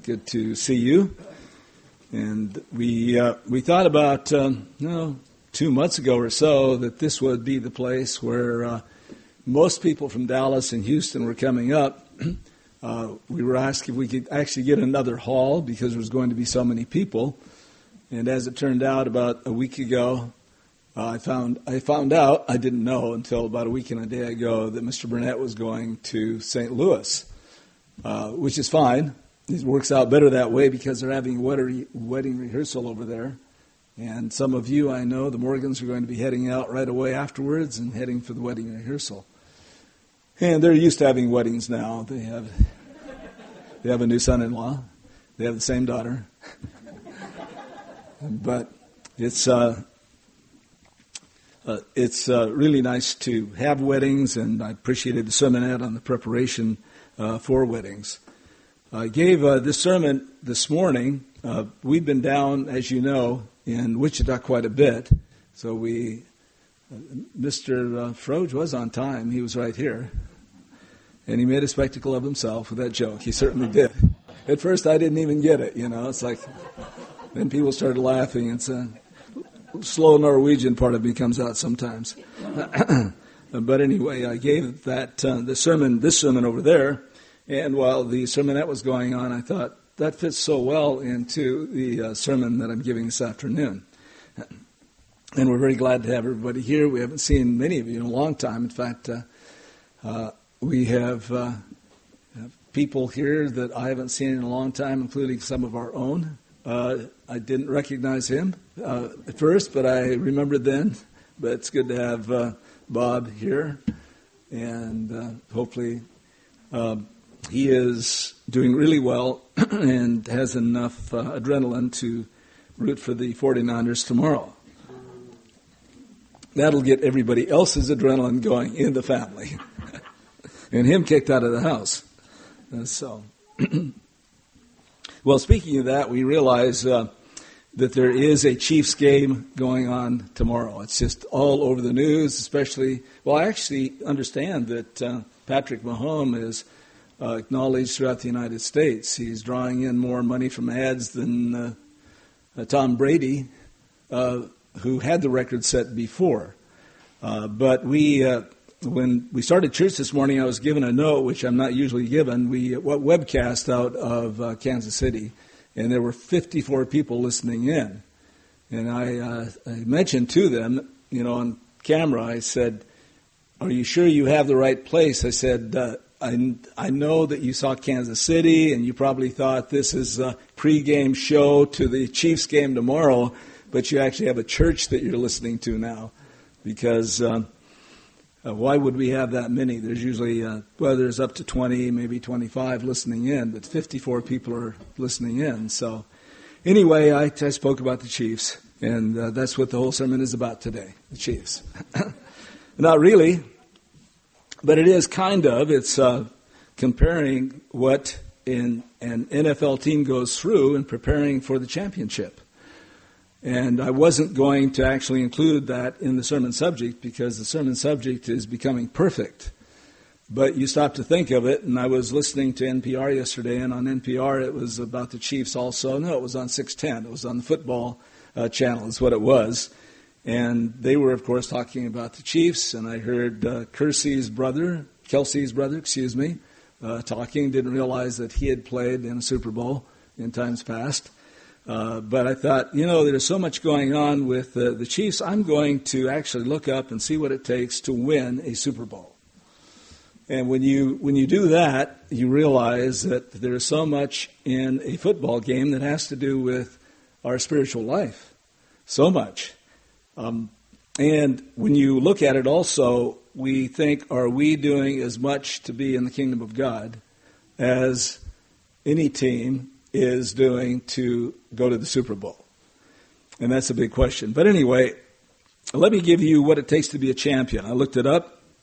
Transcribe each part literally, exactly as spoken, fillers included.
good to see you. And we uh, we thought about, um, you know, two months ago or so that this would be the place where uh, most people from Dallas and Houston were coming up. Uh, we were asked if we could actually get another hall because there was going to be so many people. And as it turned out, about a week ago, uh, I found I found out, I didn't know until about a week and a day ago, that Mister Burnett was going to Saint Louis, uh, which is fine. It works out better that way because they're having a wedding rehearsal over there. And some of you, I know, the Morgans are going to be heading out right away afterwards and heading for the wedding rehearsal. And they're used to having weddings now. They have they have a new son-in-law. They have the same daughter. But it's uh, uh, it's uh, really nice to have weddings, and I appreciated the sermonette on the preparation uh, for weddings. I gave uh, this sermon this morning. Uh, we've been down, as you know, in Wichita quite a bit. So we, uh, Mister Uh, Froge was on time. He was right here. And he made a spectacle of himself with that joke. He certainly did. At first, I didn't even get it, you know. It's like, then people started laughing. It's a slow Norwegian part of me comes out sometimes. But anyway, I gave that uh, the sermon, this sermon over there. And while the sermonette was going on, I thought, that fits so well into the uh, sermon that I'm giving this afternoon. And we're very glad to have everybody here. We haven't seen many of you in a long time. In fact, uh, uh, we have, uh, have people here that I haven't seen in a long time, including some of our own. Uh, I didn't recognize him uh, at first, but I remembered then. But it's good to have uh, Bob here. And uh, hopefully... Uh, He is doing really well and has enough uh, adrenaline to root for the forty-niners tomorrow. That'll get everybody else's adrenaline going in the family. And him kicked out of the house. Uh, so, well, speaking of that, we realize uh, that there is a Chiefs game going on tomorrow. It's just all over the news, especially, well, I actually understand that uh, Patrick Mahomes is Uh, acknowledged throughout the United States. He's drawing in more money from ads than uh, uh, Tom Brady, uh, who had the record set before. Uh, but we, uh, when we started church this morning, I was given a note, which I'm not usually given. We uh, webcast out of uh, Kansas City, and there were fifty-four people listening in. And I, uh, I mentioned to them, you know, on camera, I said, "Are you sure you have the right place?" I said, uh, I, I know that you saw Kansas City, and you probably thought this is a pregame show to the Chiefs game tomorrow, but you actually have a church that you're listening to now, because uh, uh, why would we have that many? There's usually, uh, well, there's up to twenty, maybe twenty-five listening in, but fifty-four people are listening in. So anyway, I, I spoke about the Chiefs, and uh, that's what the whole sermon is about today, the Chiefs. Not really. But it is kind of, it's uh, comparing what in, an N F L team goes through in preparing for the championship. And I wasn't going to actually include that in the sermon subject because the sermon subject is becoming perfect. But you stop to think of it, and I was listening to N P R yesterday, and on N P R it was about the Chiefs also. No, it was on six ten. It was on the football uh, channel is what it was. And they were, of course, talking about the Chiefs, and I heard uh, Kelsey's brother, Kelsey's brother, excuse me, uh, talking. Didn't realize that he had played in a Super Bowl in times past. Uh, but I thought, you know, there's so much going on with uh, the Chiefs. I'm going to actually look up and see what it takes to win a Super Bowl. And when you when you do that, you realize that there is so much in a football game that has to do with our spiritual life. So much. Um, and when you look at it also, we think, are we doing as much to be in the kingdom of God as any team is doing to go to the Super Bowl? And that's a big question. But anyway, let me give you what it takes to be a champion. I looked it up.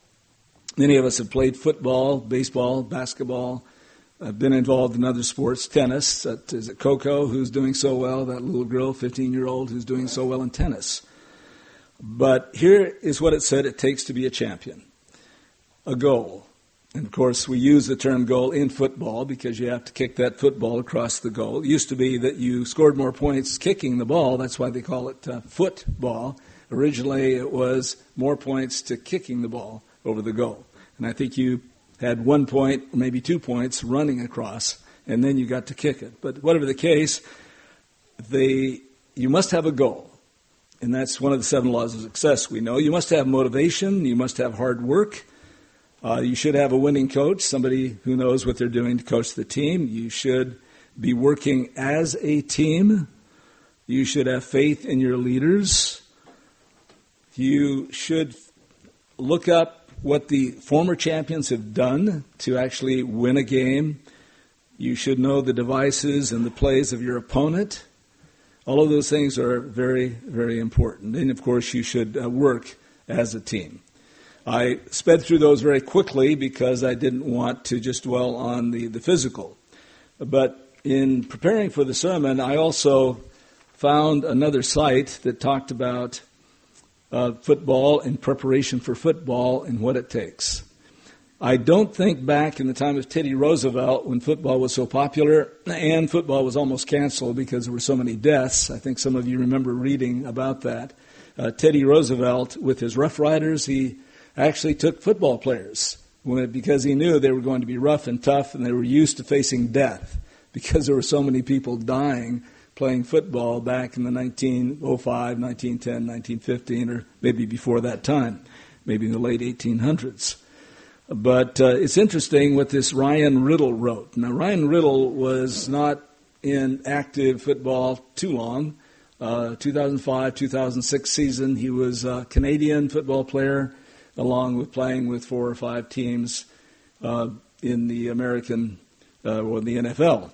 Many of us have played football, baseball, basketball. I've been involved in other sports, tennis. That, is it Coco, who's doing so well, that little girl, fifteen-year-old, who's doing so well in tennis. But here is what it said it takes to be a champion. A goal. And, of course, we use the term goal in football because you have to kick that football across the goal. It used to be that you scored more points kicking the ball. That's why they call it uh, football. Originally, it was more points to kicking the ball over the goal. And I think you had one point, or maybe two points, running across, and then you got to kick it. But whatever the case, they, you must have a goal. And that's one of the seven laws of success we know. You must have motivation. You must have hard work. Uh, you should have a winning coach, somebody who knows what they're doing to coach the team. You should be working as a team. You should have faith in your leaders. You should look up what the former champions have done to actually win a game. You should know the devices and the plays of your opponent. All of those things are very, very important. And, of course, you should uh, work as a team. I sped through those very quickly because I didn't want to just dwell on the, the physical. But in preparing for the sermon, I also found another site that talked about uh, football and preparation for football and what it takes. I don't think back in the time of Teddy Roosevelt when football was so popular and football was almost canceled because there were so many deaths. I think some of you remember reading about that. Uh, Teddy Roosevelt, with his Rough Riders, he actually took football players when, because he knew they were going to be rough and tough and they were used to facing death because there were so many people dying playing football back in the nineteen oh five, nineteen ten, nineteen fifteen, or maybe before that time, maybe in the late eighteen hundreds. But uh, it's interesting what this Ryan Riddle wrote. Now, Ryan Riddle was not in active football too long. Uh, two thousand five, two thousand six season, he was a Canadian football player, along with playing with four or five teams uh, in the American uh, or the N F L.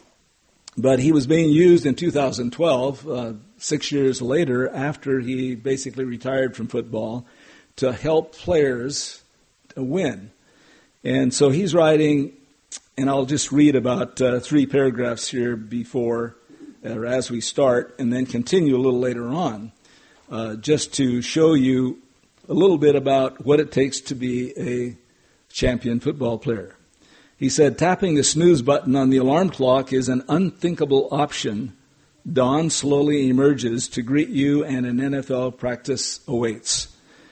But he was being used in two thousand twelve, uh, six years later, after he basically retired from football, to help players to win. And so he's writing, and I'll just read about uh, three paragraphs here before, or as we start, and then continue a little later on, uh, just to show you a little bit about what it takes to be a champion football player. He said, tapping the snooze button on the alarm clock is an unthinkable option. Dawn slowly emerges to greet you and an N F L practice awaits.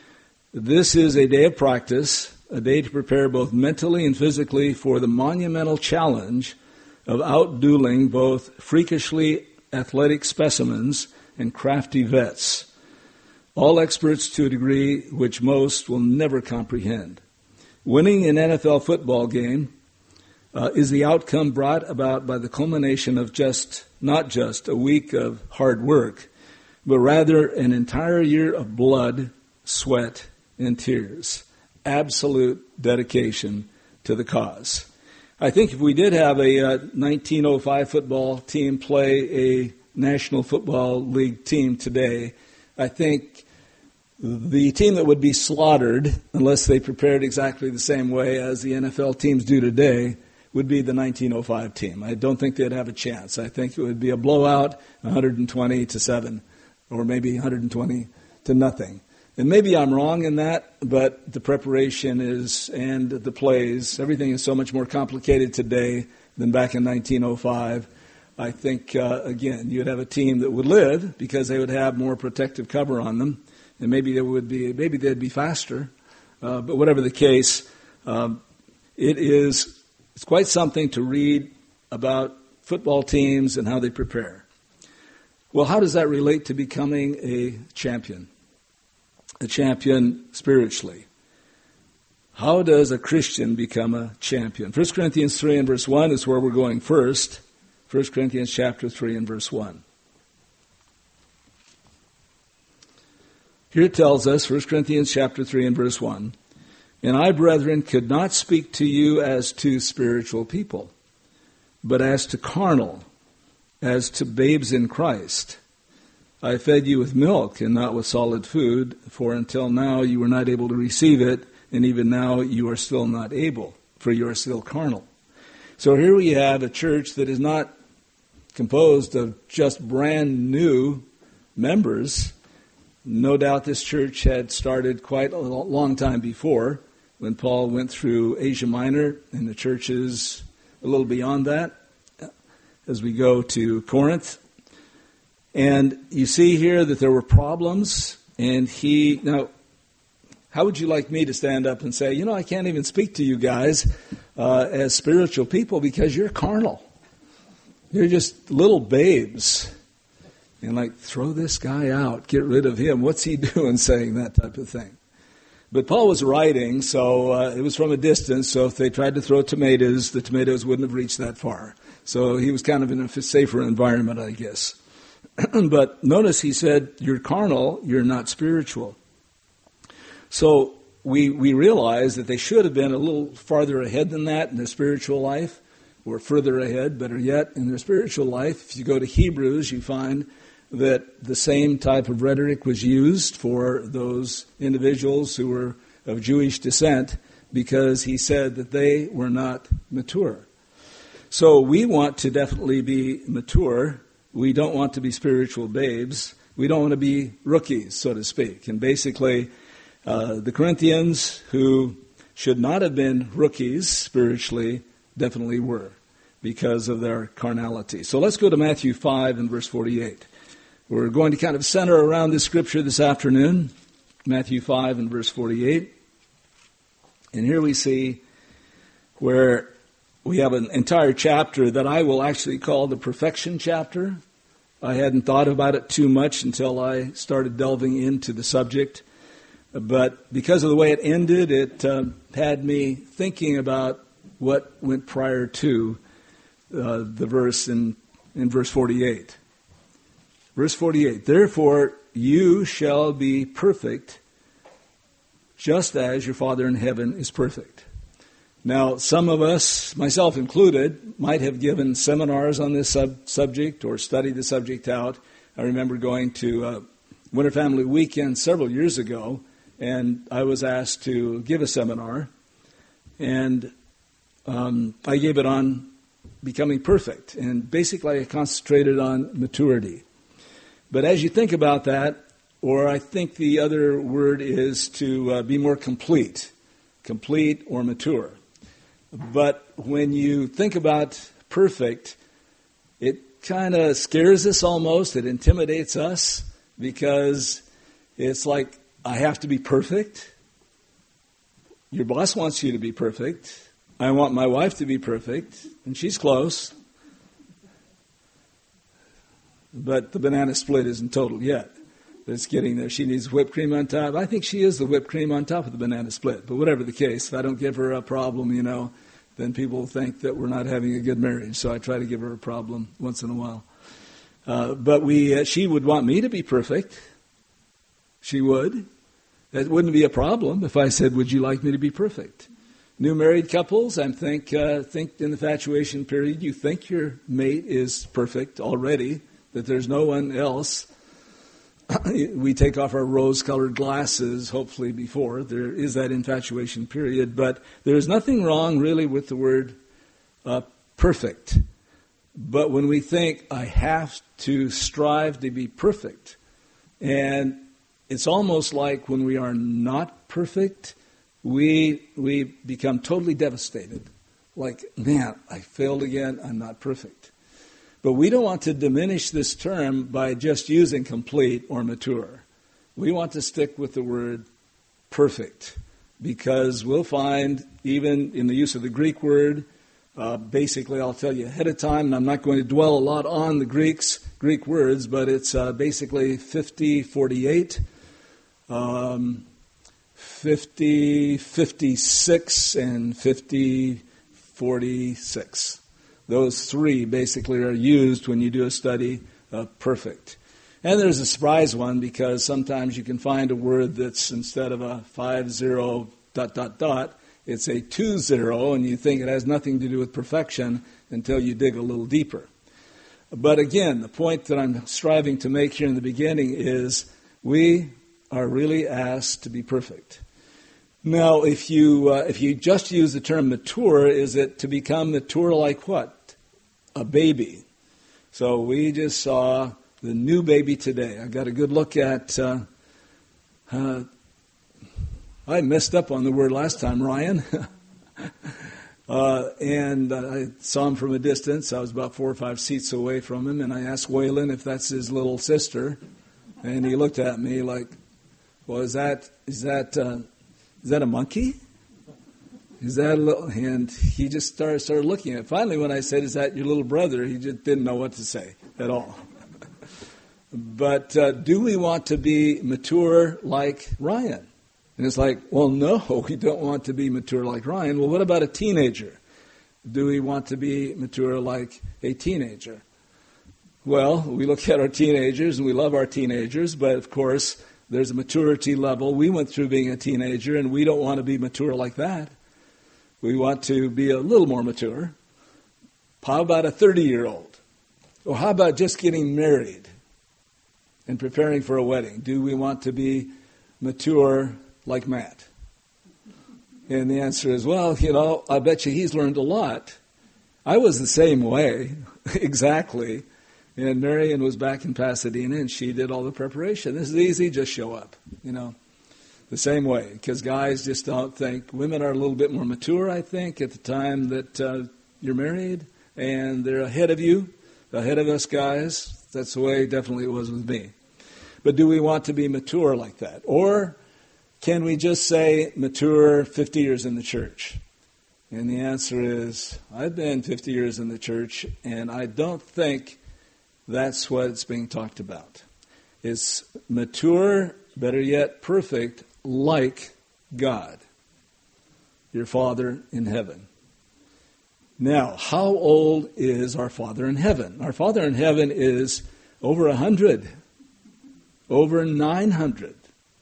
This is a day of practice, a day to prepare both mentally and physically for the monumental challenge of outdueling both freakishly athletic specimens and crafty vets, all experts to a degree which most will never comprehend. Winning an N F L football game uh, is the outcome brought about by the culmination of just, not just a week of hard work, but rather an entire year of blood, sweat, and tears. Absolute dedication to the cause. I think if we did have a uh, nineteen oh five football team play a National Football League team today, I think the team that would be slaughtered, unless they prepared exactly the same way as the N F L teams do today, would be the nineteen oh five team. I don't think they'd have a chance. I think it would be a blowout, one hundred twenty to seven, or maybe one hundred twenty to nothing. And maybe I'm wrong in that, but the preparation is, and the plays, everything is so much more complicated today than back in nineteen oh five. I think, uh, again, you'd have a team that would live because they would have more protective cover on them, and maybe they would be, maybe they'd be faster. Uh, but whatever the case, um, it is, it's quite something to read about football teams and how they prepare. Well, how does that relate to becoming a champion? A champion spiritually. How does a Christian become a champion? First Corinthians three and verse one is where we're going first. First Corinthians chapter three and verse one. Here it tells us, First Corinthians chapter three and verse one, and I, brethren, could not speak to you as to spiritual people, but as to carnal, as to babes in Christ. I fed you with milk and not with solid food, for until now you were not able to receive it, and even now you are still not able, for you are still carnal. So here we have a church that is not composed of just brand new members. No doubt this church had started quite a long time before, when Paul went through Asia Minor and the churches a little beyond that as we go to Corinth. And you see here that there were problems, and he, now, how would you like me to stand up and say, you know, I can't even speak to you guys uh, as spiritual people because you're carnal. You're just little babes. And like, throw this guy out, get rid of him. What's he doing saying that type of thing? But Paul was writing, so uh, it was from a distance, so if they tried to throw tomatoes, the tomatoes wouldn't have reached that far. So he was kind of in a safer environment, I guess. But notice he said, you're carnal, you're not spiritual. So we we realize that they should have been a little farther ahead than that in their spiritual life, or further ahead, better yet, in their spiritual life. If you go to Hebrews, you find that the same type of rhetoric was used for those individuals who were of Jewish descent, because he said that they were not mature. So we want to definitely be mature. We don't want to be spiritual babes. We don't want to be rookies, so to speak. And basically, uh, the Corinthians, who should not have been rookies spiritually, definitely were, because of their carnality. So let's go to Matthew five and verse forty-eight. We're going to kind of center around this scripture this afternoon, Matthew five and verse forty-eight. And here we see where we have an entire chapter that I will actually call the perfection chapter. I hadn't thought about it too much until I started delving into the subject. But because of the way it ended, it uh, had me thinking about what went prior to uh, the verse in, in verse forty-eight. Verse forty-eight, therefore you shall be perfect, just as your Father in heaven is perfect. Now, some of us, myself included, might have given seminars on this sub- subject or studied the subject out. I remember going to uh, Winter Family Weekend several years ago, and I was asked to give a seminar, and um, I gave it on becoming perfect, and basically I concentrated on maturity. But as you think about that, or I think the other word is to uh, be more complete, complete or mature. But when you think about perfect, it kind of scares us almost. It intimidates us because it's like, I have to be perfect. Your boss wants you to be perfect. I want my wife to be perfect, and she's close. But the banana split isn't total yet. It's getting there. She needs whipped cream on top. I think she is the whipped cream on top of the banana split. But whatever the case, if I don't give her a problem, you know, then people think that we're not having a good marriage. So I try to give her a problem once in a while. Uh, but we, uh, she would want me to be perfect. She would. That wouldn't be a problem if I said, would you like me to be perfect? New married couples, I think, uh, think in the infatuation period, you think your mate is perfect already, that there's no one else. We take off our rose-colored glasses, hopefully before. There is that infatuation period. But there's nothing wrong, really, with the word uh, perfect. But when we think, I have to strive to be perfect, and it's almost like when we are not perfect, we we become totally devastated. Like, man, I failed again, I'm not perfect. But we don't want to diminish this term by just using complete or mature. We want to stick with the word perfect, because we'll find, even in the use of the Greek word, uh, basically I'll tell you ahead of time, and I'm not going to dwell a lot on the Greeks, Greek words, but it's uh, basically fifty forty-eight, um, fifty fifty-six, and fifty forty-six. Those three basically are used when you do a study of perfect. And there's a surprise one, because sometimes you can find a word that's, instead of a five zero dot dot dot, it's a two zero, and you think it has nothing to do with perfection until you dig a little deeper. But again, the point that I'm striving to make here in the beginning is we are really asked to be perfect. Now, if you uh, if you just use the term mature, is it to become mature like what? A baby. So we just saw the new baby today. I got a good look at uh, uh, I messed up on the word last time, Ryan. uh, and uh, I saw him from a distance. I was about four or five seats away from him, and I asked Waylon if that's his little sister. And he looked at me like, well, is that is that uh, is that a monkey? Is that a little? And he just started started looking at it. Finally, when I said, "Is that your little brother?" he just didn't know what to say at all. But uh, do we want to be mature like Ryan? And it's like, well, no, we don't want to be mature like Ryan. Well, what about a teenager? Do we want to be mature like a teenager? Well, we look at our teenagers and we love our teenagers, but of course, there's a maturity level. We went through being a teenager, and we don't want to be mature like that. We want to be a little more mature. How about a thirty-year-old? Or how about just getting married and preparing for a wedding? Do we want to be mature like Matt? And the answer is, well, you know, I bet you he's learned a lot. I was the same way, exactly. And Marion was back in Pasadena, and she did all the preparation. This is easy, just show up, you know. The same way, because guys just don't think. Women are a little bit more mature, I think, at the time that uh, you're married, and they're ahead of you, ahead of us guys. That's the way definitely it was with me. But do we want to be mature like that? Or can we just say mature fifty years in the church? And the answer is, I've been fifty years in the church, and I don't think that's what it's being talked about. It's mature, better yet, perfect, like God, your Father in heaven. Now, how old is our Father in heaven? Our Father in heaven is over a hundred, over nine hundred,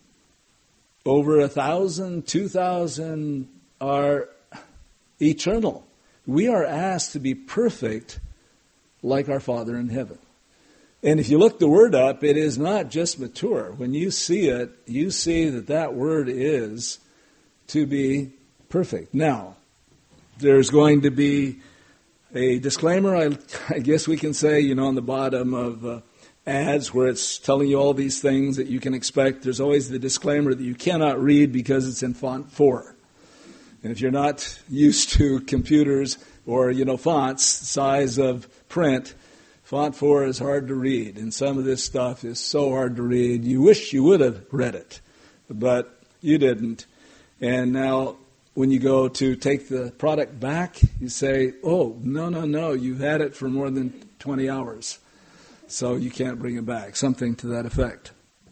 over a thousand, two thousand are eternal. We are asked to be perfect like our Father in heaven. And if you look the word up, it is not just mature. When you see it, you see that that word is to be perfect. Now, there's going to be a disclaimer, I, I guess we can say, you know, on the bottom of uh, ads where it's telling you all these things that you can expect. There's always the disclaimer that you cannot read because it's in font four. And if you're not used to computers or, you know, fonts, size of print, font four is hard to read, and some of this stuff is so hard to read. You wish you would have read it, but you didn't. And now when you go to take the product back, you say, oh, no, no, no, you've had it for more than twenty hours, so you can't bring it back, something to that effect.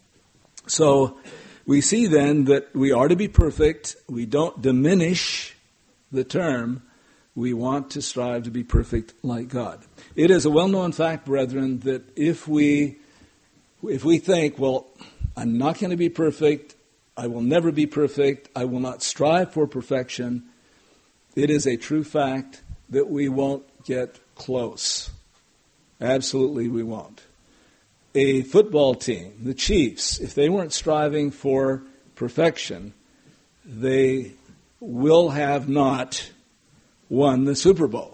So we see then that we are to be perfect. We don't diminish the term. We want to strive to be perfect like God. It is a well-known fact, brethren, that if we if we think, well, I'm not going to be perfect, I will never be perfect, I will not strive for perfection, it is a true fact that we won't get close. Absolutely we won't. A football team, the Chiefs, if they weren't striving for perfection, they will have not won the Super Bowl.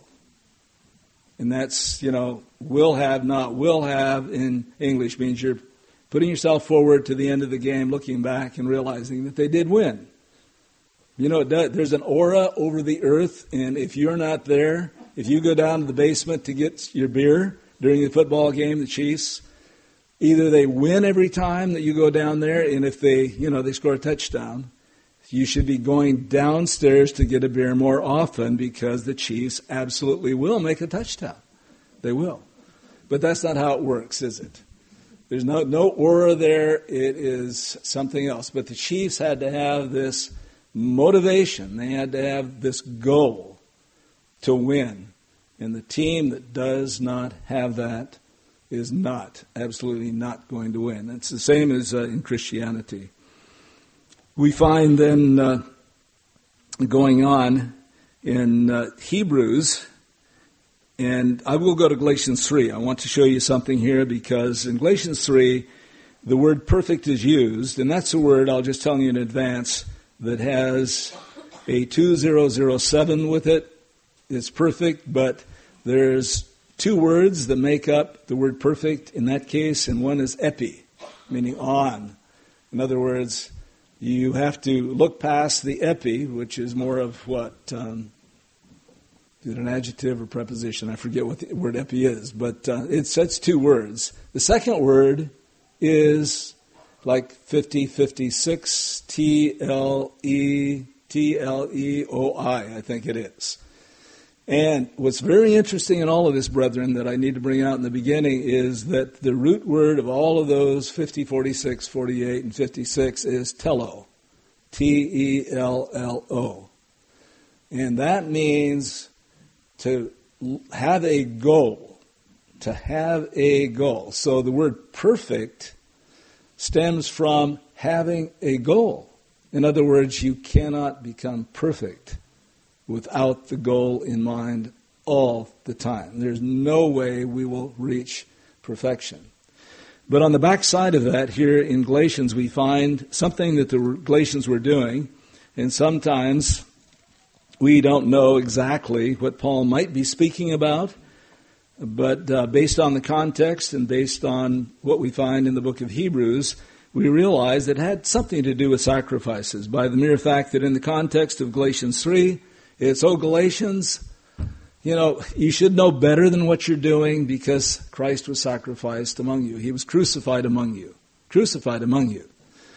And that's, you know, will have, not will have in English means you're putting yourself forward to the end of the game, looking back and realizing that they did win. You know, it does, there's an aura over the earth, and if you're not there, if you go down to the basement to get your beer during the football game, the Chiefs, either they win every time that you go down there, and if they, you know, they score a touchdown, you should be going downstairs to get a beer more often because the Chiefs absolutely will make a touchdown. They will. But that's not how it works, is it? There's no, no aura there. It is something else. But the Chiefs had to have this motivation. They had to have this goal to win. And the team that does not have that is not, absolutely not going to win. It's the same as uh, in Christianity. We find then uh, going on in uh, Hebrews, and I will go to Galatians three. I want to show you something here because in Galatians three, the word perfect is used, and that's a word, I'll just tell you in advance, that has a two thousand seven with it. It's perfect, but there's two words that make up the word perfect in that case, and one is epi, meaning on. In other words, You have to look past the epi, which is more of what, um, is it an adjective or preposition? I forget what the word epi is, but uh, it's that's two words. The second word is like fifty, fifty-six, T L E, T L E O I, I think it is. And what's very interesting in all of this, brethren, that I need to bring out in the beginning is that the root word of all of those fifty, forty-six, forty-eight, and fifty-six is tello, T E L L O. And that means to have a goal, to have a goal. So the word perfect stems from having a goal. In other words, you cannot become perfect without the goal in mind all the time. There's no way we will reach perfection. But on the backside of that, here in Galatians, we find something that the Galatians were doing, and sometimes we don't know exactly what Paul might be speaking about, but uh, based on the context and based on what we find in the book of Hebrews, we realize it had something to do with sacrifices by the mere fact that in the context of Galatians three, it's, oh, Galatians, you know, you should know better than what you're doing because Christ was sacrificed among you. He was crucified among you. Crucified among you.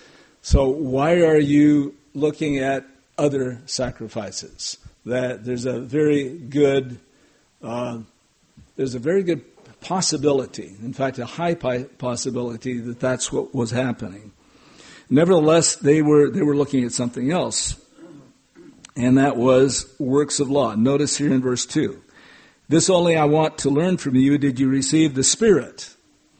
So why are you looking at other sacrifices? That there's a very good, uh, there's a very good possibility, in fact, a high possibility that that's what was happening. Nevertheless, they were they were looking at something else. And that was works of law. Notice here in verse two. This only I want to learn from you, did you receive the Spirit?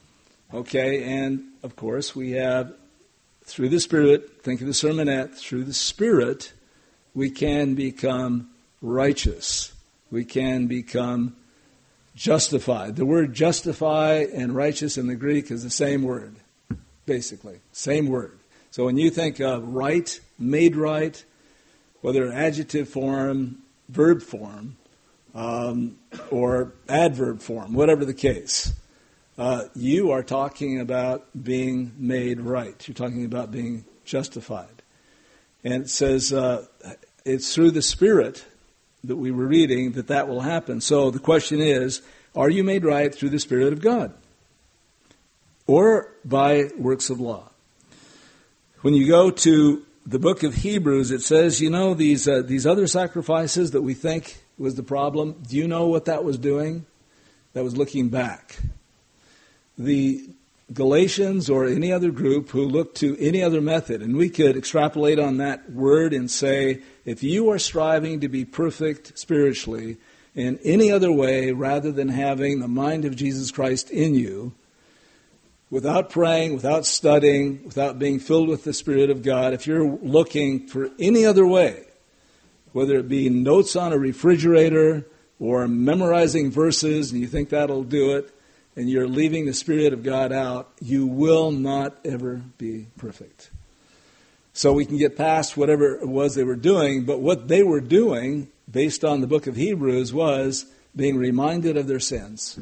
Okay, and of course we have, through the Spirit, think of the sermonette, through the Spirit, we can become righteous. We can become justified. The word justify and righteous in the Greek is the same word, basically. Same word. So when you think of right, made right, whether adjective form, verb form, um, or adverb form, whatever the case, uh, you are talking about being made right. You're talking about being justified. And it says uh, it's through the Spirit that we were reading that that will happen. So the question is, are you made right through the Spirit of God? Or by works of law? When you go to the book of Hebrews, it says, you know, these uh, these other sacrifices that we think was the problem, do you know what that was doing? That was looking back. The Galatians or any other group who looked to any other method, and we could extrapolate on that word and say, if you are striving to be perfect spiritually in any other way rather than having the mind of Jesus Christ in you, without praying, without studying, without being filled with the Spirit of God, if you're looking for any other way, whether it be notes on a refrigerator or memorizing verses and you think that'll do it, and you're leaving the Spirit of God out, you will not ever be perfect. So we can get past whatever it was they were doing, but what they were doing, based on the book of Hebrews, was being reminded of their sins.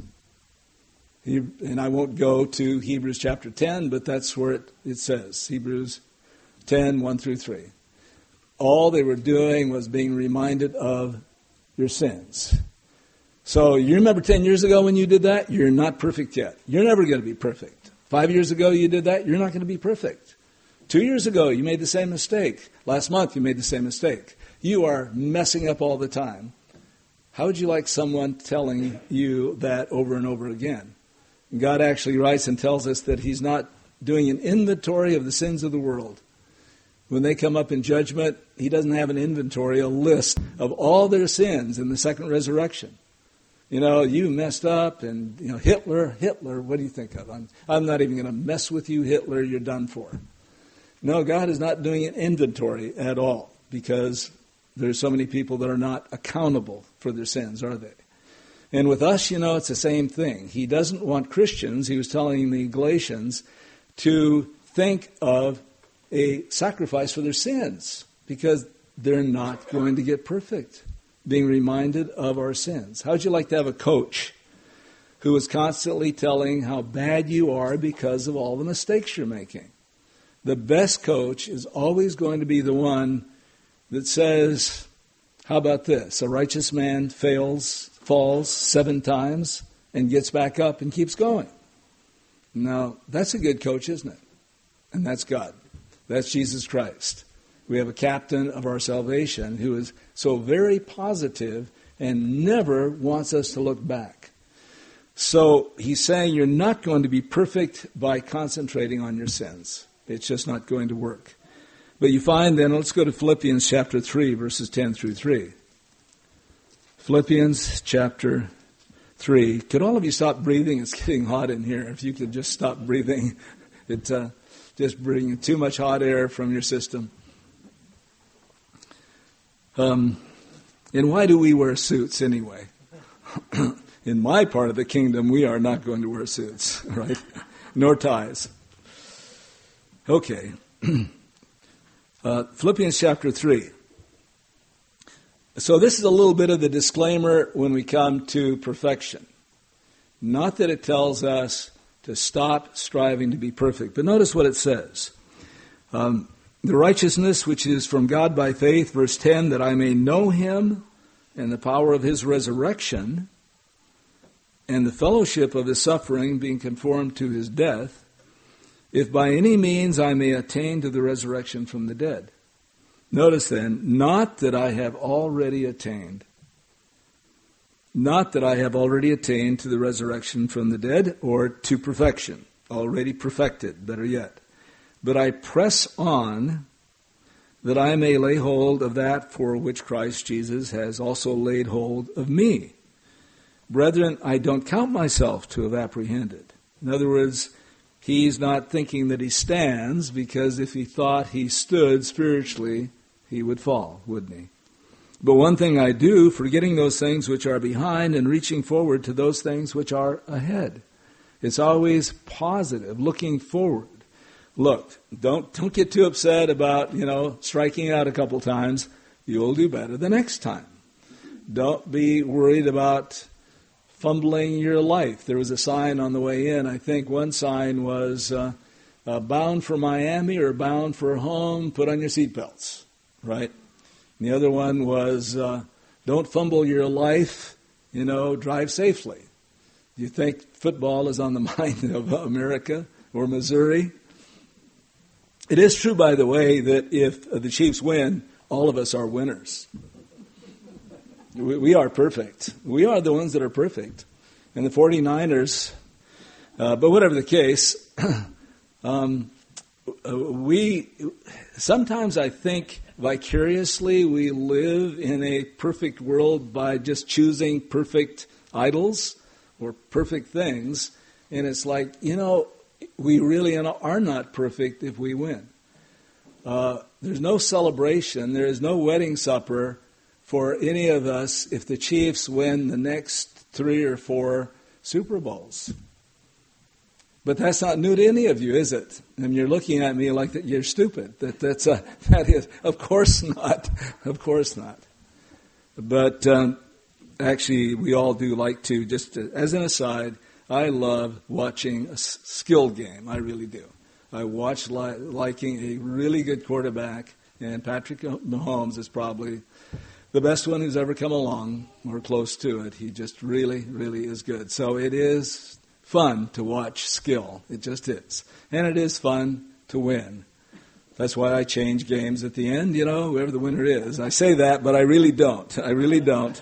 And I won't go to Hebrews chapter ten, but that's where it, it says, Hebrews ten, one through three. All they were doing was being reminded of your sins. So you remember ten years ago when you did that? You're not perfect yet. You're never going to be perfect. Five years ago you did that? You're not going to be perfect. Two years ago you made the same mistake. Last month you made the same mistake. You are messing up all the time. How would you like someone telling you that over and over again? God actually writes and tells us that He's not doing an inventory of the sins of the world. When they come up in judgment, He doesn't have an inventory, a list of all their sins in the second resurrection. You know, you messed up and, you know, Hitler, Hitler, what do you think of? I'm, I'm not even going to mess with you, Hitler, you're done for. No, God is not doing an inventory at all because there's so many people that are not accountable for their sins, are they? And with us, you know, it's the same thing. He doesn't want Christians, he was telling the Galatians, to think of a sacrifice for their sins because they're not going to get perfect, being reminded of our sins. How would you like to have a coach who is constantly telling how bad you are because of all the mistakes you're making? The best coach is always going to be the one that says, how about this? A righteous man fails, falls seven times and gets back up and keeps going. Now, that's a good coach, isn't it? And that's God. That's Jesus Christ. We have a captain of our salvation who is so very positive and never wants us to look back. So he's saying you're not going to be perfect by concentrating on your sins. It's just not going to work. But you find then, let's go to Philippians chapter three, verses ten through three. Philippians chapter three. Could all of you stop breathing? It's getting hot in here. If you could just stop breathing. It uh, just bringing too much hot air from your system. Um, and why do we wear suits anyway? In my part of the kingdom, we are not going to wear suits, right? Nor ties. Okay. uh, Philippians chapter three. So this is a little bit of the disclaimer when we come to perfection. Not that it tells us to stop striving to be perfect, but notice what it says. Um, the righteousness which is from God by faith, verse ten, that I may know him and the power of his resurrection and the fellowship of his suffering, being conformed to his death, if by any means I may attain to the resurrection from the dead. Notice then, not that I have already attained, not that I have already attained to the resurrection from the dead or to perfection, already perfected, better yet, but I press on that I may lay hold of that for which Christ Jesus has also laid hold of me. Brethren, I don't count myself to have apprehended. In other words, he's not thinking that he stands, because if he thought he stood spiritually, he would fall, wouldn't he? But one thing I do, forgetting those things which are behind and reaching forward to those things which are ahead. It's always positive, looking forward. Look, don't don't get too upset about, you know, striking out a couple times. You'll do better the next time. Don't be worried about fumbling your life. There was a sign on the way in. I think one sign was uh, uh, bound for Miami or bound for home, put on your seatbelts, right? And the other one was uh, don't fumble your life, you know, drive safely. Do you think football is on the mind of America or Missouri? It is true, by the way, that if the Chiefs win, all of us are winners. We, we are perfect. We are the ones that are perfect. And the 49ers, uh, but whatever the case, um, we sometimes I think vicariously we live in a perfect world by just choosing perfect idols or perfect things. And it's like, you know, we really are not perfect if we win. Uh, there's no celebration. There is no wedding supper for any of us if the Chiefs win the next three or four Super Bowls. But that's not new to any of you, is it? And you're looking at me like that you're stupid. That that's a, that is, of course not. Of course not. But um, actually, we all do like to, just to, as an aside, I love watching a skill game. I really do. I watch li- liking a really good quarterback, and Patrick Mahomes is probably the best one who's ever come along, or close to it. He just really, really is good. So it is fun to watch skill. It just is. And it is fun to win. That's why I change games at the end, you know, whoever the winner is. I say that, but I really don't. I really don't.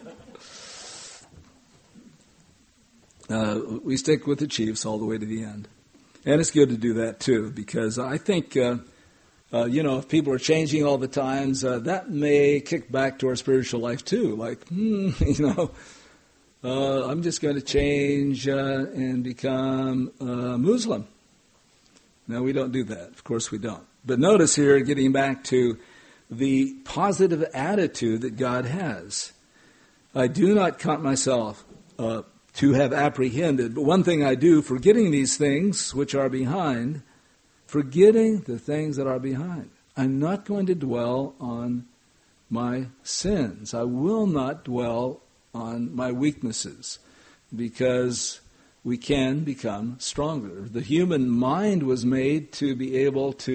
Uh, we stick with the Chiefs all the way to the end. And it's good to do that, too, because I think, uh, uh, you know, if people are changing all the times, uh, that may kick back to our spiritual life, too. Like, hmm, you know, uh, I'm just going to change uh, and become a Muslim. No, we don't do that. Of course we don't. But notice here, getting back to the positive attitude that God has. I do not count myself uh to have apprehended. But one thing I do, forgetting these things which are behind, forgetting the things that are behind. I'm not going to dwell on my sins. I will not dwell on my weaknesses, because we can become stronger. The human mind was made to be able to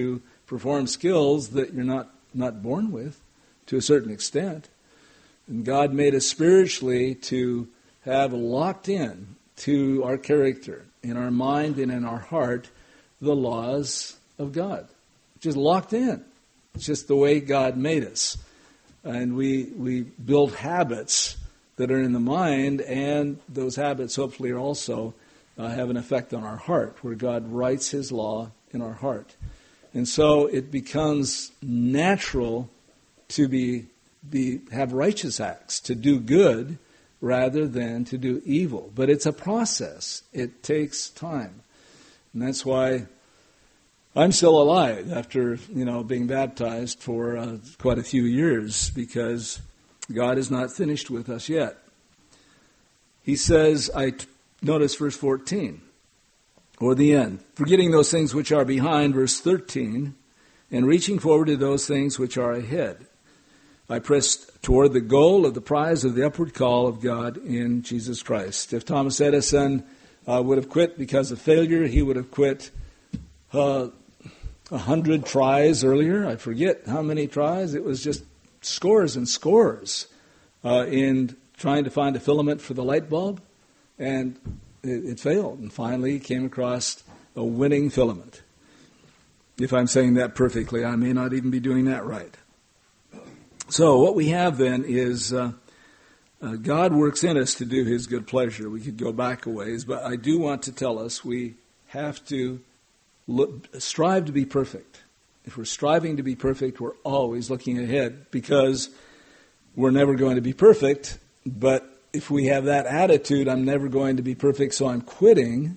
perform skills that you're not, not born with to a certain extent. And God made us spiritually to have locked in to our character, in our mind and in our heart, the laws of God. Just locked in. It's just the way God made us. And we we build habits that are in the mind, and those habits hopefully are also uh, have an effect on our heart, where God writes His law in our heart. And so it becomes natural to be, be have righteous acts, to do good rather than to do evil. But it's a process. It takes time. And that's why I'm still alive after, you know, being baptized for uh, quite a few years, because God is not finished with us yet. He says, I notice verse fourteen, or the end, forgetting those things which are behind, verse thirteen, and reaching forward to those things which are ahead. I press toward the goal of the prize of the upward call of God in Jesus Christ. If Thomas Edison uh, would have quit because of failure, he would have quit uh, a hundred tries earlier. I forget how many tries. It was just scores and scores uh, in trying to find a filament for the light bulb, and it, it failed. And finally, he came across a winning filament. If I'm saying that perfectly, I may not even be doing that right. So what we have then is uh, uh, God works in us to do His good pleasure. We could go back a ways, but I do want to tell us we have to look, strive to be perfect. If we're striving to be perfect, we're always looking ahead, because we're never going to be perfect. But if we have that attitude, I'm never going to be perfect, so I'm quitting,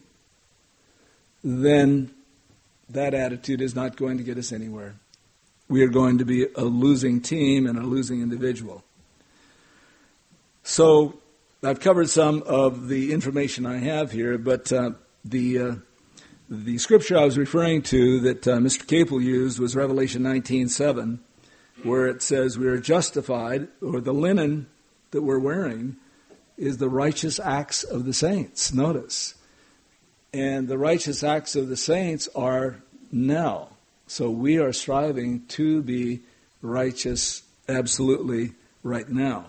then that attitude is not going to get us anywhere. We are going to be a losing team and a losing individual. So I've covered some of the information I have here, but uh, the uh, the scripture I was referring to that uh, Mister Capel used was Revelation nineteen seven, where it says we are justified, or the linen that we're wearing is the righteous acts of the saints. Notice. And the righteous acts of the saints are now. So we are striving to be righteous absolutely right now.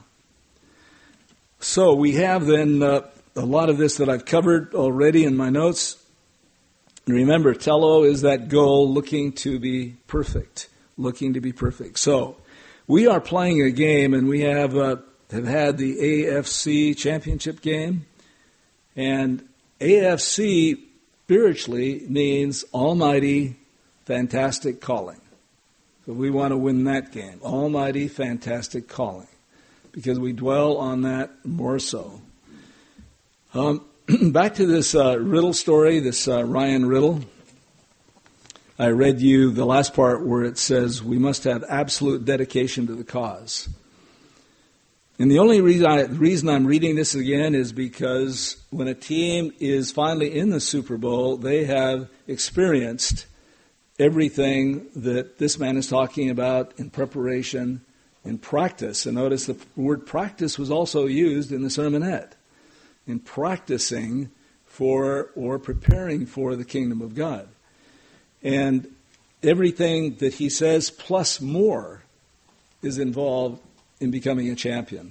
So we have then uh, a lot of this that I've covered already in my notes. And remember, tello is that goal, looking to be perfect. Looking to be perfect. So we are playing a game, and we have uh, have had the A F C championship game. And A F C spiritually means almighty, fantastic calling. So we want to win that game. Almighty, fantastic calling. Because we dwell on that more so. Um, back to this uh, riddle story, this uh, Ryan riddle. I read you the last part where it says we must have absolute dedication to the cause. And the only reason, I, the reason I'm reading this again is because when a team is finally in the Super Bowl, they have experienced everything that this man is talking about in preparation, in practice. And notice the word practice was also used in the sermonette. In practicing for or preparing for the kingdom of God. And everything that he says plus more is involved in becoming a champion.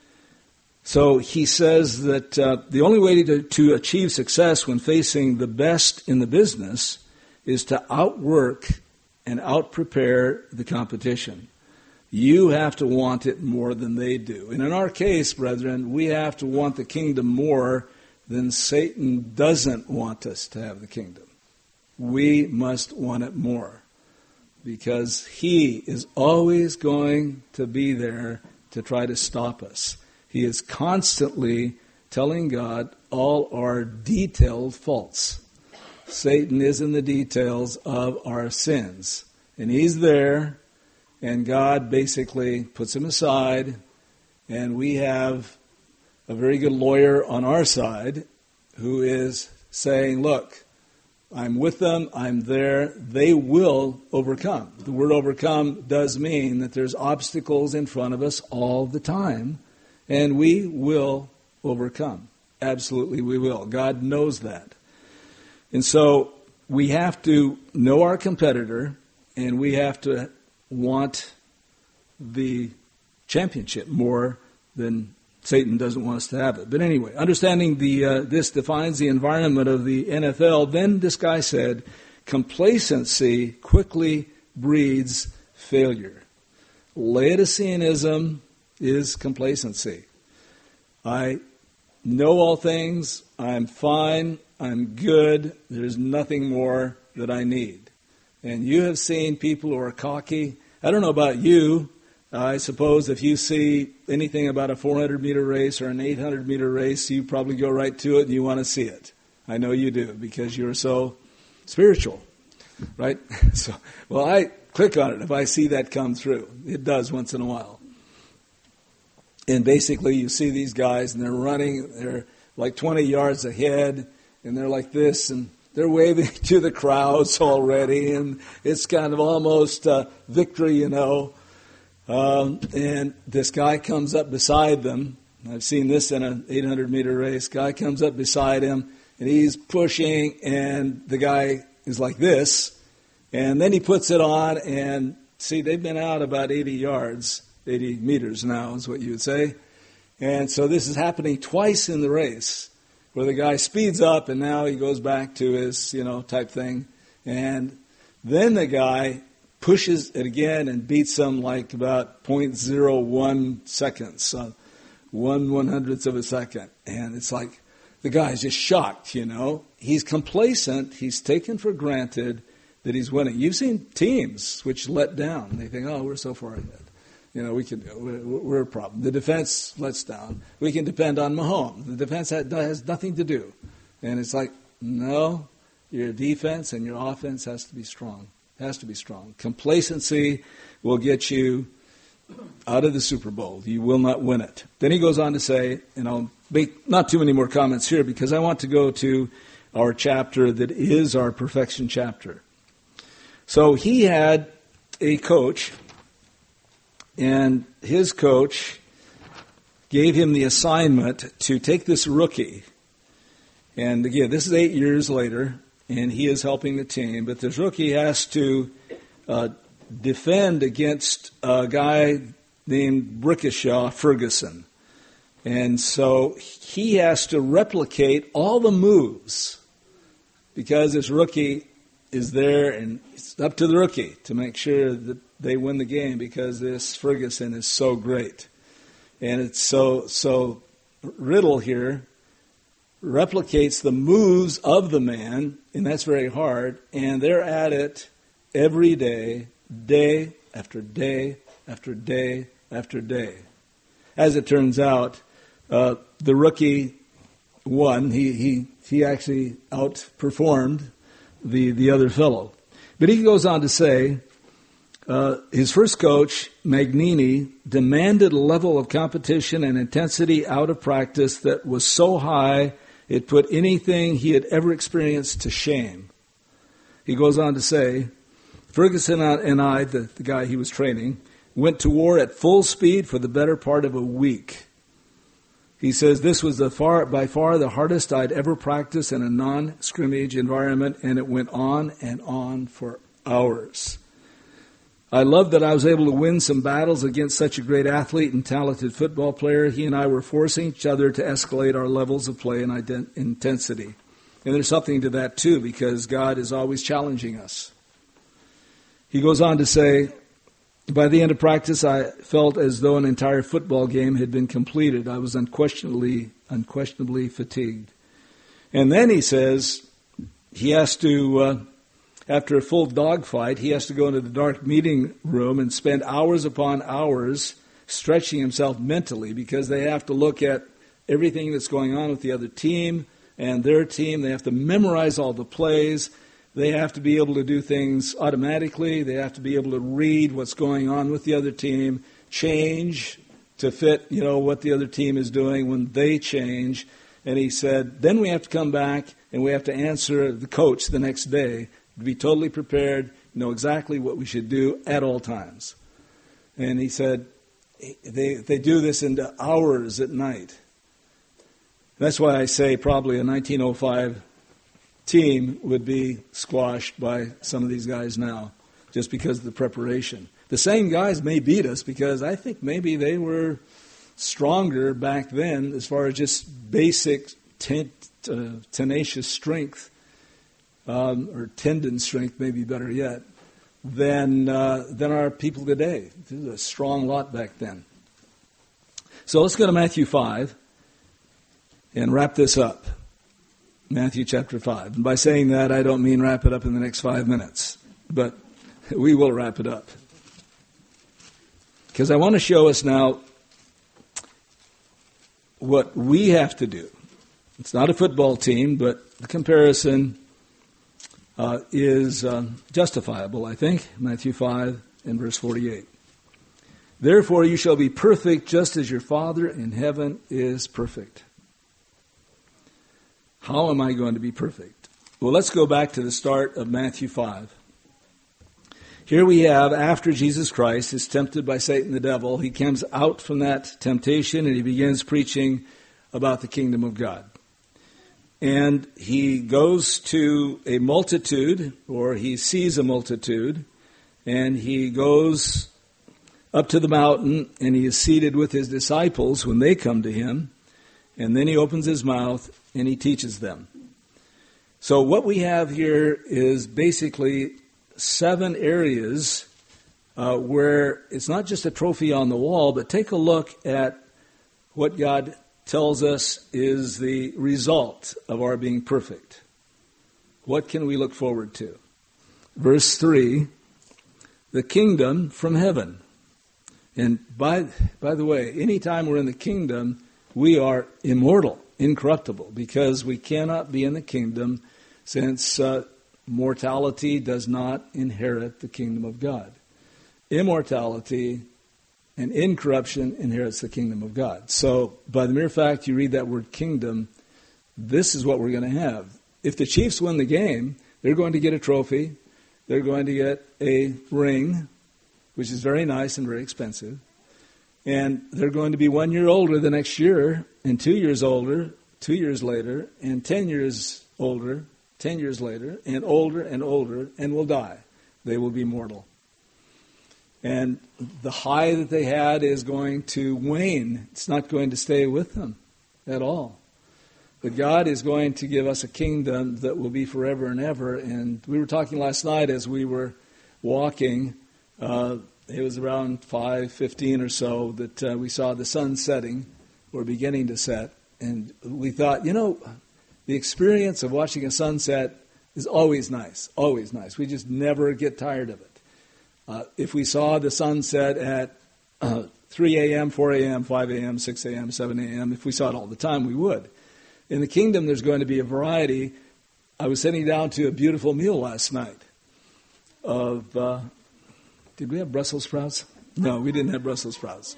So he says that uh, the only way to, to achieve success when facing the best in the business is to outwork and outprepare the competition. You have to want it more than they do. And in our case, brethren, we have to want the kingdom more than Satan doesn't want us to have the kingdom. We must want it more, because he is always going to be there to try to stop us. He is constantly telling God all our detailed faults. Satan is in the details of our sins. And he's there, and God basically puts him aside, and we have a very good lawyer on our side who is saying, look, I'm with them, I'm there, they will overcome. The word overcome does mean that there's obstacles in front of us all the time, and we will overcome. Absolutely we will. God knows that. And so we have to know our competitor, and we have to want the championship more than Satan doesn't want us to have it. But anyway, understanding the uh, this defines the environment of the N F L. Then this guy said, complacency quickly breeds failure. Laodiceanism is complacency. I know all things. I'm fine. I'm good. There's nothing more that I need. And you have seen people who are cocky. I don't know about you. I suppose if you see anything about a four hundred meter race or an eight hundred meter race, you probably go right to it and you want to see it. I know you do because you're so spiritual, right? So, well, I click on it if I see that come through. It does once in a while. And basically you see these guys and they're running, they're like twenty yards ahead and they're like this and they're waving to the crowds already and it's kind of almost uh, victory, you know. Um, and this guy comes up beside them. I've seen this in an eight hundred meter race. Guy comes up beside him, and he's pushing, and the guy is like this. And then he puts it on, and see, they've been out about eighty yards, eighty meters now is what you would say. And so this is happening twice in the race, where the guy speeds up, and now he goes back to his, you know, type thing. And then the guy pushes it again and beats them like about zero point zero one seconds, uh, one one hundredth of a second. And it's like the guy's just shocked, you know. He's complacent. He's taken for granted that he's winning. You've seen teams which let down. They think, oh, we're so far ahead. You know, we can, we're, we're a problem. The defense lets down. We can depend on Mahomes. The defense has nothing to do. And it's like, no, your defense and your offense has to be strong. Has to be strong. Complacency will get you out of the Super Bowl. You will not win it. Then he goes on to say, and I'll make not too many more comments here because I want to go to our chapter that is our perfection chapter. So he had a coach, and his coach gave him the assignment to take this rookie. And again, this is eight years later. And he is helping the team. But this rookie has to uh, defend against a guy named Brickishaw Ferguson. And so he has to replicate all the moves because this rookie is there, and it's up to the rookie to make sure that they win the game because this Ferguson is so great. And it's so, so Riddle here replicates the moves of the man, and that's very hard, and they're at it every day, day after day after day after day. As it turns out, uh, the rookie won. He he he actually outperformed the, the other fellow. But he goes on to say, uh, his first coach, Magnini, demanded a level of competition and intensity out of practice that was so high it put anything he had ever experienced to shame. He goes on to say, Ferguson and I, the, the guy he was training, went to war at full speed for the better part of a week. He says this was the far, by far the hardest I'd ever practiced in a non-scrimmage environment, and it went on and on for hours. I love that I was able to win some battles against such a great athlete and talented football player. He and I were forcing each other to escalate our levels of play and ident- intensity. And there's something to that, too, because God is always challenging us. He goes on to say, by the end of practice, I felt as though an entire football game had been completed. I was unquestionably, unquestionably fatigued. And then he says he has to... Uh, After a full dogfight, he has to go into the dark meeting room and spend hours upon hours stretching himself mentally because they have to look at everything that's going on with the other team and their team. They have to memorize all the plays. They have to be able to do things automatically. They have to be able to read what's going on with the other team, change to fit, you know, what the other team is doing when they change. And he said, then we have to come back and we have to answer the coach the next day. To be totally prepared, know exactly what we should do at all times. And he said, they they do this into hours at night. That's why I say probably a nineteen oh five team would be squashed by some of these guys now. just because of the preparation. The same guys may beat us because I think maybe they were stronger back then as far as just basic ten, uh, tenacious strength, um, or tendon strength, maybe better yet, than uh, than our people today. This is a strong lot back then. So let's go to Matthew five and wrap this up. Matthew chapter five. And by saying that, I don't mean wrap it up in the next five minutes, but we will wrap it up. Because I want to show us now what we have to do. It's not a football team, but the comparison uh, is um, justifiable, I think. Matthew five and verse forty-eight. Therefore you shall be perfect just as your Father in heaven is perfect. How am I going to be perfect? Well, let's go back to the start of Matthew five. Here we have, after Jesus Christ is tempted by Satan the devil, he comes out from that temptation and he begins preaching about the kingdom of God. And he goes to a multitude, or he sees a multitude, and he goes up to the mountain and he is seated with his disciples when they come to him. And then he opens his mouth and he teaches them. So what we have here is basically seven areas uh, where it's not just a trophy on the wall, but take a look at what God tells us is the result of our being perfect. What can we look forward to? Verse three, the kingdom from heaven. And by by the way, anytime we're in the kingdom, we are immortal, incorruptible, because we cannot be in the kingdom since uh, mortality does not inherit the kingdom of God. Immortality and incorruption inherits the kingdom of God. So by the mere fact you read that word kingdom, this is what we're going to have. If the Chiefs win the game, they're going to get a trophy. They're going to get a ring, which is very nice and very expensive. And they're going to be one year older the next year, and two years older, two years later, and ten years older, ten years later, and older and older, and will die. They will be mortal. And the high that they had is going to wane. It's not going to stay with them at all. But God is going to give us a kingdom that will be forever and ever. And we were talking last night as we were walking, uh, it was around five fifteen or so that uh, we saw the sun setting, or beginning to set. And we thought, you know, the experience of watching a sunset is always nice, always nice. We just never get tired of it. Uh, if we saw the sunset at uh, three a.m., four a.m., five a.m., six a.m., seven a.m., if we saw it all the time, we would. In the kingdom, there's going to be a variety. I was sitting down to a beautiful meal last night of, uh, did we have Brussels sprouts? No, we didn't have Brussels sprouts.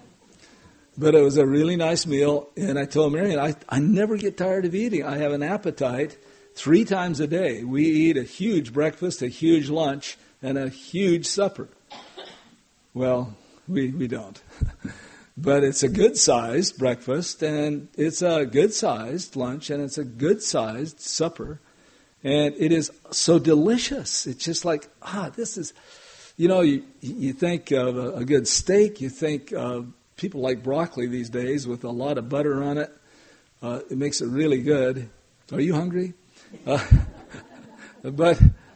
But it was a really nice meal, and I told Marion, I, I never get tired of eating. I have an appetite three times a day. We eat a huge breakfast, a huge lunch, and a huge supper. Well, we, we don't. But it's a good-sized breakfast, and it's a good-sized lunch, and it's a good-sized supper. And it is so delicious. It's just like, ah, this is, you know, you, you think of a, a good steak, you think of people like broccoli these days with a lot of butter on it. Uh, it makes it really good. Are you hungry? Uh, but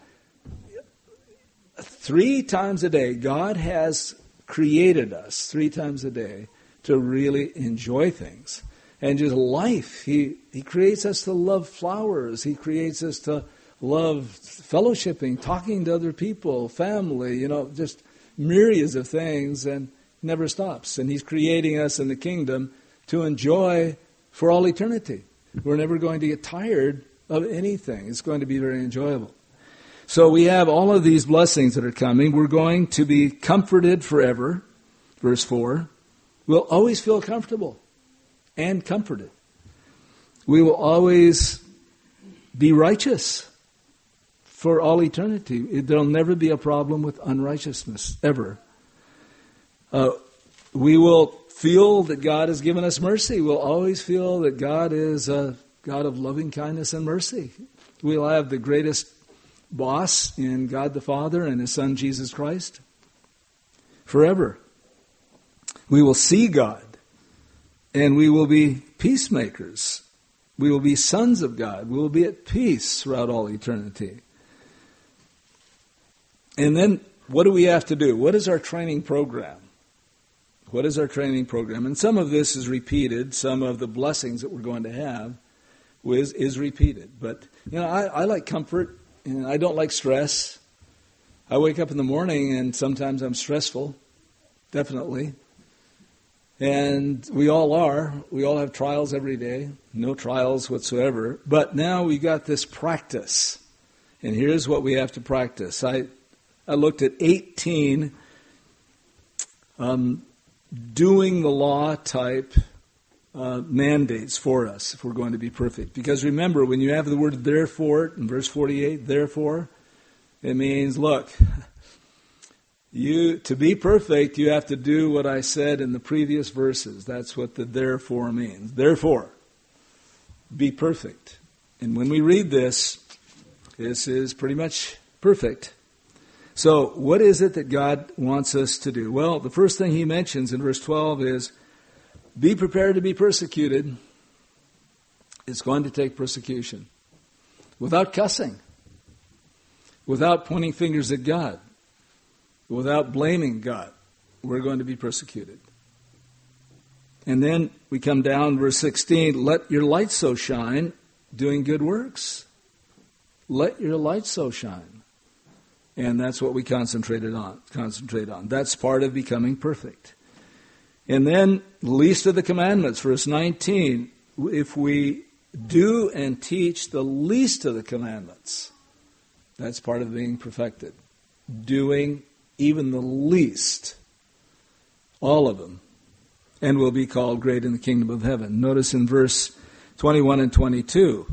three times a day, God has created us three times a day to really enjoy things. And just life. He, he creates us to love flowers. He creates us to love fellowshipping, talking to other people, family, you know, just myriads of things, and never stops. And He's creating us in the kingdom to enjoy for all eternity. We're never going to get tired of anything. It's going to be very enjoyable. So we have all of these blessings that are coming. We're going to be comforted forever. Verse four. We'll always feel comfortable and comforted. We will always be righteous for all eternity. There'll never be a problem with unrighteousness, ever. Uh, we will feel that God has given us mercy. We'll always feel that God is a God of loving kindness and mercy. We'll have the greatest boss in God the Father and His Son Jesus Christ? Forever. We will see God, and we will be peacemakers. We will be sons of God. We will be at peace throughout all eternity. And then, what do we have to do? What is our training program? What is our training program? And some of this is repeated. Some of the blessings that we're going to have is, is repeated. But, you know, I, I like comfort, and I don't like stress. I wake up in the morning, and sometimes I'm stressful. Definitely. And we all are. We all have trials every day. No trials whatsoever. But now we got this practice. And here's what we have to practice. I I looked at eighteen um, doing the law type uh, mandates for us if we're going to be perfect. Because remember, when you have the word therefore in verse forty-eight, therefore, it means, look, You to be perfect, you have to do what I said in the previous verses. That's what the therefore means. Therefore, be perfect. And when we read this, this is pretty much perfect. So, what is it that God wants us to do? Well, the first thing He mentions in verse twelve is, be prepared to be persecuted. It's going to take persecution. Without cussing. Without pointing fingers at God. Without blaming God, we're going to be persecuted. And then we come down, verse sixteen, let your light so shine, doing good works. Let your light so shine. And that's what we concentrated on, concentrate on. That's part of becoming perfect. And then, least of the commandments, verse nineteen, if we do and teach the least of the commandments, that's part of being perfected. Doing even the least, all of them, and will be called great in the kingdom of heaven. Notice in verse twenty-one and twenty-two,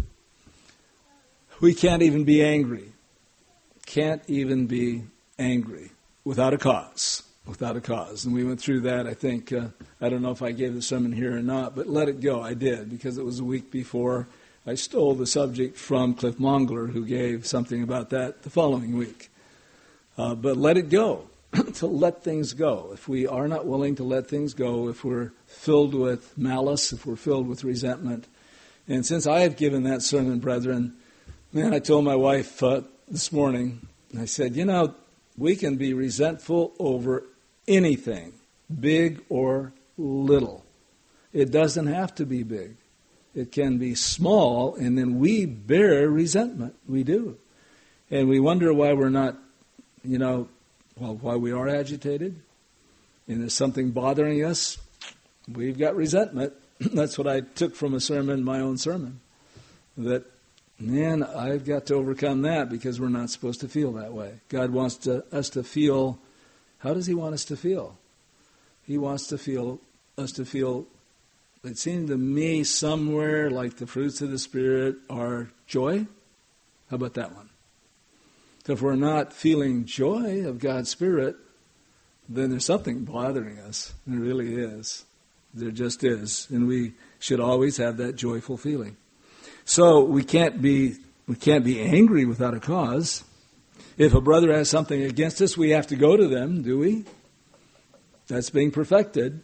we can't even be angry. Can't even be angry without a cause. Without a cause. And we went through that, I think, uh, I don't know if I gave the sermon here or not, but let it go. I did, because it was a week before. I stole the subject from Cliff Mongler, who gave something about that the following week. Uh, but let it go, to let things go. If we are not willing to let things go, if we're filled with malice, if we're filled with resentment. And since I have given that sermon, brethren, man, I told my wife uh, this morning, I said, you know, we can be resentful over anything, big or little. It doesn't have to be big. It can be small, and then we bear resentment. We do. And we wonder why we're not, you know, well, why we are agitated, and there's something bothering us. We've got resentment. That's what I took from a sermon, my own sermon. That, man, I've got to overcome that because we're not supposed to feel that way. God wants to, us to feel, how does He want us to feel? He wants to feel us to feel, it seemed to me somewhere like the fruits of the Spirit are joy. How about that one? So if we're not feeling joy of God's Spirit, then there's something bothering us. There really is. There just is. And we should always have that joyful feeling. So we can't be we can't be angry without a cause. If a brother has something against us, we have to go to them, do we? That's being perfected.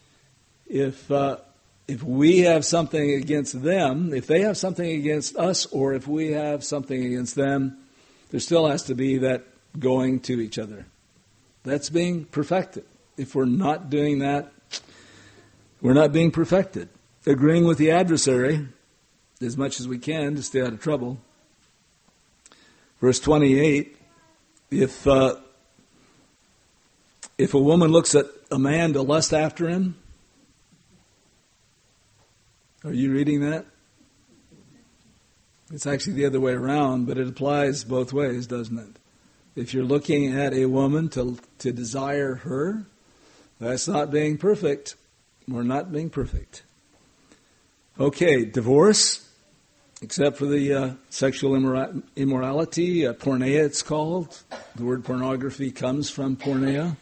If uh, if we have something against them, if they have something against us, or if we have something against them, there still has to be that going to each other. That's being perfected. If we're not doing that, we're not being perfected. Agreeing with the adversary as much as we can to stay out of trouble. Verse twenty-eight, if uh, if a woman looks at a man to lust after him, are you reading that? It's actually the other way around, but it applies both ways, doesn't it? If you're looking at a woman to to desire her, that's not being perfect. We're not being perfect. Okay, divorce, except for the uh, sexual immora- immorality, uh, porneia it's called. The word pornography comes from porneia.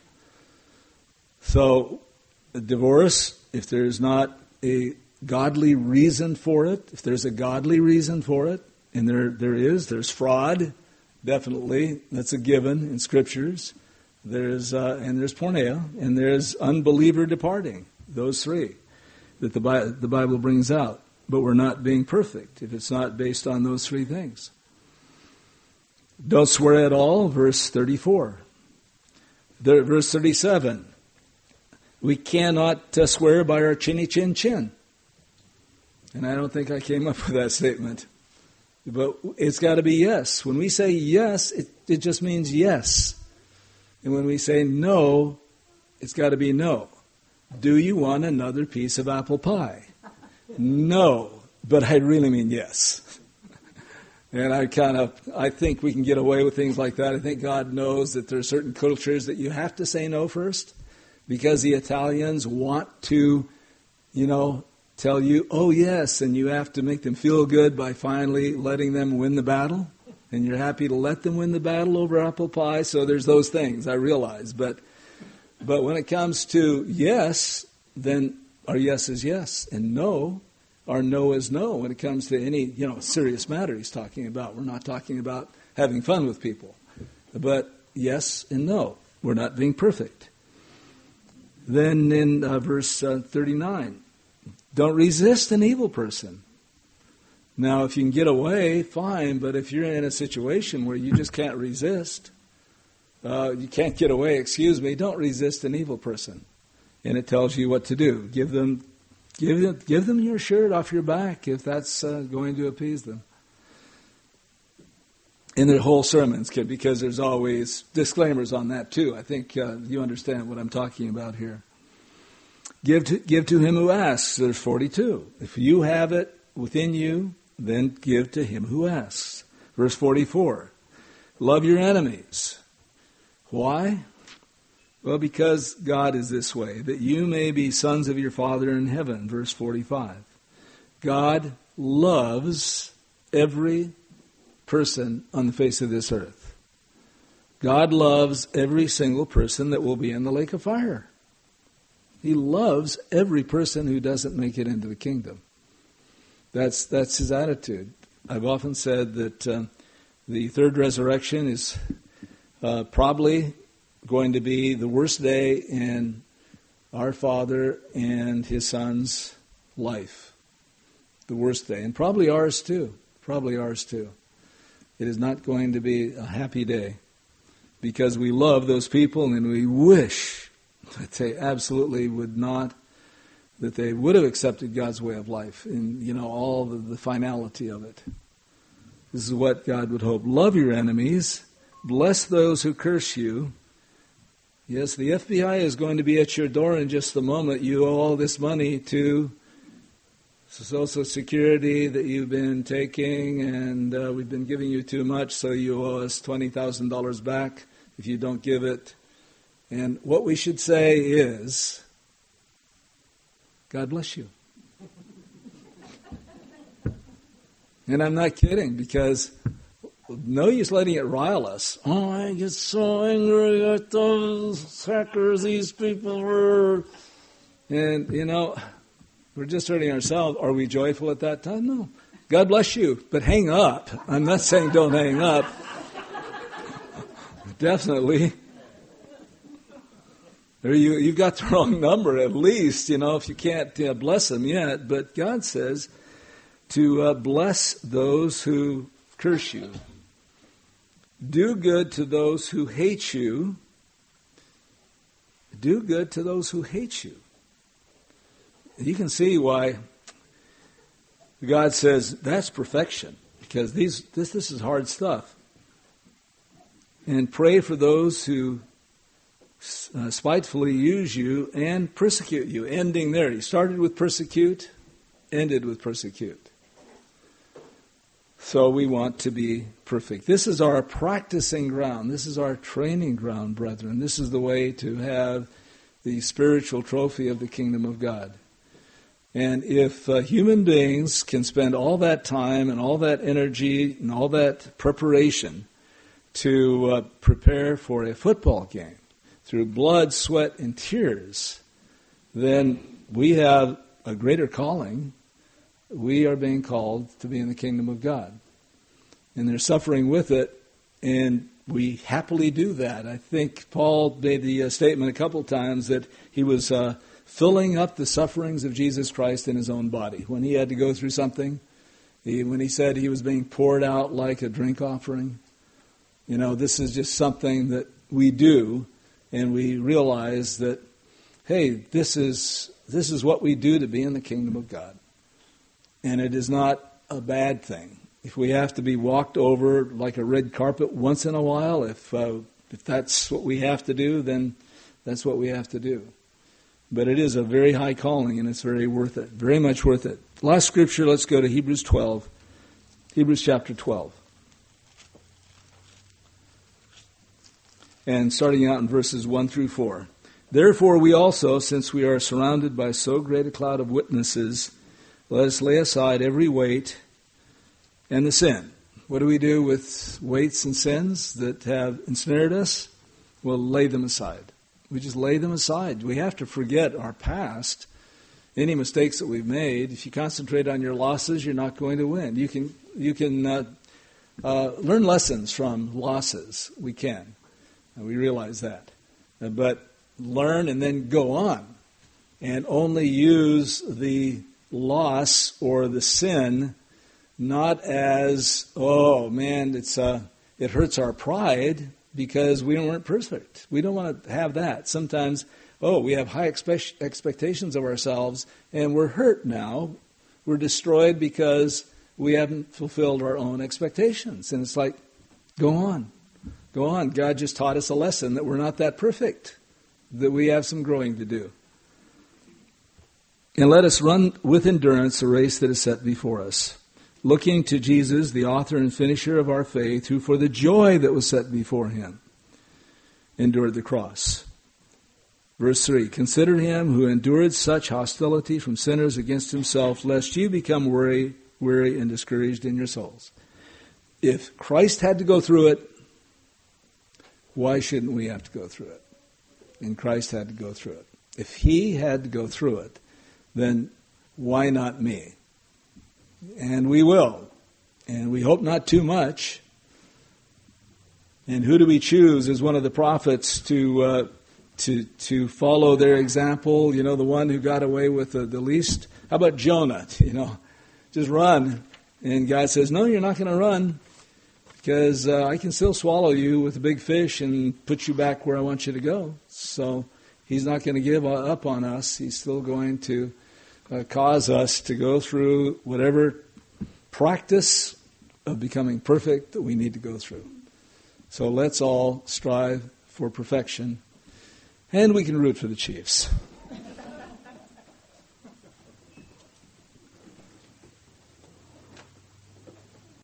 So, a divorce, if there's not a godly reason for it, if there's a godly reason for it, and there there is, there's fraud, definitely. That's a given in Scriptures. There's uh, and there's porneia, and there's unbeliever departing. Those three that the Bi- the Bible brings out. But we're not being perfect if it's not based on those three things. Don't swear at all, verse thirty-four. There, verse thirty-seven. We cannot uh, swear by our chinny chin chin. And I don't think I came up with that statement. But it's got to be yes. When we say yes, it, it just means yes. And when we say no, it's got to be no. Do you want another piece of apple pie? No, but I really mean yes. And I kind of, I think we can get away with things like that. I think God knows that there are certain cultures that you have to say no first, because the Italians want to, you know, tell you, oh yes, and you have to make them feel good by finally letting them win the battle. And you're happy to let them win the battle over apple pie. So there's those things, I realize. But but when it comes to yes, then our yes is yes. And no, our no is no. When it comes to any, you know, serious matter he's talking about. We're not talking about having fun with people. But yes and no. We're not being perfect. Then in uh, verse uh, thirty-nine, don't resist an evil person. Now, if you can get away, fine, but if you're in a situation where you just can't resist, uh, you can't get away, excuse me, don't resist an evil person. And it tells you what to do. Give them, give them, give them your shirt off your back if that's uh, going to appease them. In their whole sermons, because there's always disclaimers on that too. I think uh, you understand what I'm talking about here. Give to, give to him who asks. There's forty-two. If you have it within you, then give to him who asks. Verse forty-four. Love your enemies. Why? Well, because God is this way, that you may be sons of your Father in heaven. Verse forty-five. God loves every person on the face of this earth. God loves every single person that will be in the lake of fire. He loves every person who doesn't make it into the kingdom. That's that's his attitude. I've often said that uh, the third resurrection is uh, probably going to be the worst day in our Father and His Son's life. The worst day. And probably ours too. Probably ours too. It is not going to be a happy day, because we love those people and we wish that they absolutely would not, that they would have accepted God's way of life and, you know, all the, the finality of it. This is what God would hope. Love your enemies. Bless those who curse you. Yes, the F B I is going to be at your door in just a moment. You owe all this money to Social Security that you've been taking, and uh, we've been giving you too much, so you owe us twenty thousand dollars back if you don't give it. And what we should say is, God bless you. And I'm not kidding, because no use letting it rile us. Oh, I get so angry at those hackers, these people were... And, you know, we're just hurting ourselves. Are we joyful at that time? No. God bless you, but hang up. I'm not saying don't hang up. Definitely. Or you, you've got the wrong number at least, you know, if you can't uh, bless them yet. But God says to uh, bless those who curse you. Do good to those who hate you. Do good to those who hate you. You can see why God says that's perfection, because these this this is hard stuff. And pray for those who uh, spitefully use you and persecute you. Ending there. He started with persecute, ended with persecute. So we want to be perfect. This is our practicing ground. This is our training ground, brethren. This is the way to have the spiritual trophy of the kingdom of God. And if uh, human beings can spend all that time and all that energy and all that preparation to uh, prepare for a football game through blood, sweat, and tears, then we have a greater calling. We are being called to be in the kingdom of God. And they're suffering with it, And we happily do that. I think Paul made the uh, statement a couple times that he was uh, filling up the sufferings of Jesus Christ in his own body. When he had to go through something, he, when he said he was being poured out like a drink offering, you know, this is just something that we do, and we realize that, hey, this is this is what we do to be in the kingdom of God. And it is not a bad thing. If we have to be walked over like a red carpet once in a while, if uh, if that's what we have to do, then that's what we have to do. But it is a very high calling, and it's very worth it, very much worth it. Last scripture, let's go to Hebrews twelve. Hebrews chapter twelve. And starting out in verses one through four. Therefore we also, since we are surrounded by so great a cloud of witnesses, let us lay aside every weight and the sin. What do we do with weights and sins that have ensnared us? We'll lay them aside. We just lay them aside. We have to forget our past, any mistakes that we've made. If you concentrate on your losses, you're not going to win. You can you can uh, uh, learn lessons from losses. We can. And we realize that. Uh, but learn and then go on. And only use the loss or the sin not as, oh man, it's uh, it hurts our pride because we weren't perfect. We don't want to have that. Sometimes, oh, we have high expe- expectations of ourselves and we're hurt now. We're destroyed because we haven't fulfilled our own expectations. And it's like, go on. Go on. God just taught us a lesson that we're not that perfect, that we have some growing to do. And let us run with endurance a race that is set before us, looking to Jesus, the author and finisher of our faith, who for the joy that was set before him endured the cross. Verse three, consider him who endured such hostility from sinners against himself, lest you become weary, weary and discouraged in your souls. If Christ had to go through it, why shouldn't we have to go through it? And Christ had to go through it. If he had to go through it, then why not me? And we will. And we hope not too much. And who do we choose as one of the prophets to uh, to to follow their example? You know, the one who got away with the, the least? How about Jonah? You know, just run. And God says, no, you're not going to run because uh, I can still swallow you with a big fish and put you back where I want you to go. So he's not going to give up on us. He's still going to Uh, cause us to go through whatever practice of becoming perfect that we need to go through. So let's all strive for perfection, and we can root for the Chiefs.